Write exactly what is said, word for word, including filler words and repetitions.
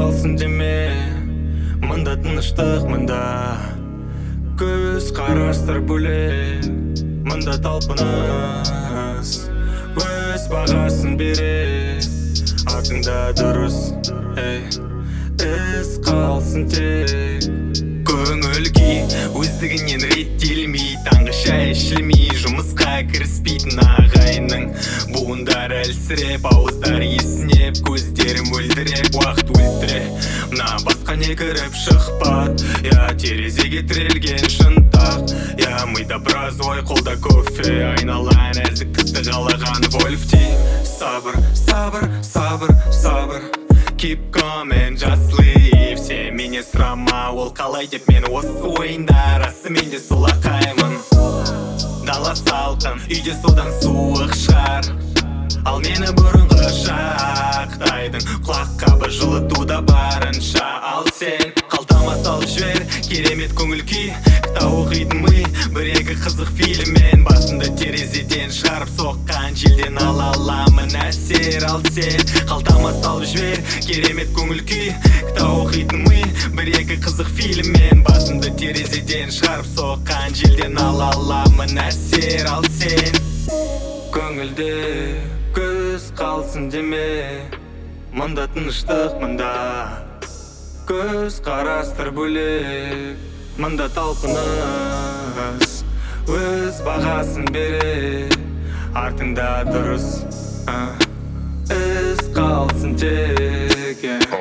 қалсын деме, мында тыныштық, мында көз қарастыр бөлек, мында талпыныс өз бағасын бере, артыңда дұрыс із қалсын тек. Көңіл күй өздігінен реттелмей, таңғы шай ішілмей, жұмысқа кіріспейтін ағайынның буындар әлсіреп, ауыздар есінеп, көздерім өлдіреп, уақыт өлтіре. Мына басқа не кіріп шықпад, я терезеге тірелген шынтақ, я мида біраз ой, қолда кофе, айнала нәзіктікті қалаған вольфтей. Сабыр, сабыр, сабыр, сабыр, keep coming, just leave. Сен менен сұрама, ол қалай деп, мен осы ойында расымен де сұлақаймын. Дала салқын, үйде содан суық шығар, ал мені бұрынғы шақтайдың құлақ қабы жылытуда барынша. Ал сен қалтама салып жібер керемет көңіл күй, кітап оқитын ми, бір-екі қызық фильммен басымды терезеден шығарып соққан желден ала аламын әсер. Ал сен қалтама салып жібер керемет көңіл күй, кітап оқитын ми, бір-екі қызық фильммен басымды терезеден шығарып соққан желден ала аламын әсер. Ал сен көңілде көз қалсын деме, мында тыныштық, мында көз қарастыр бөлек, мында талпыныс өз бағасын бере, артыңда дұрыс із қалсын тек.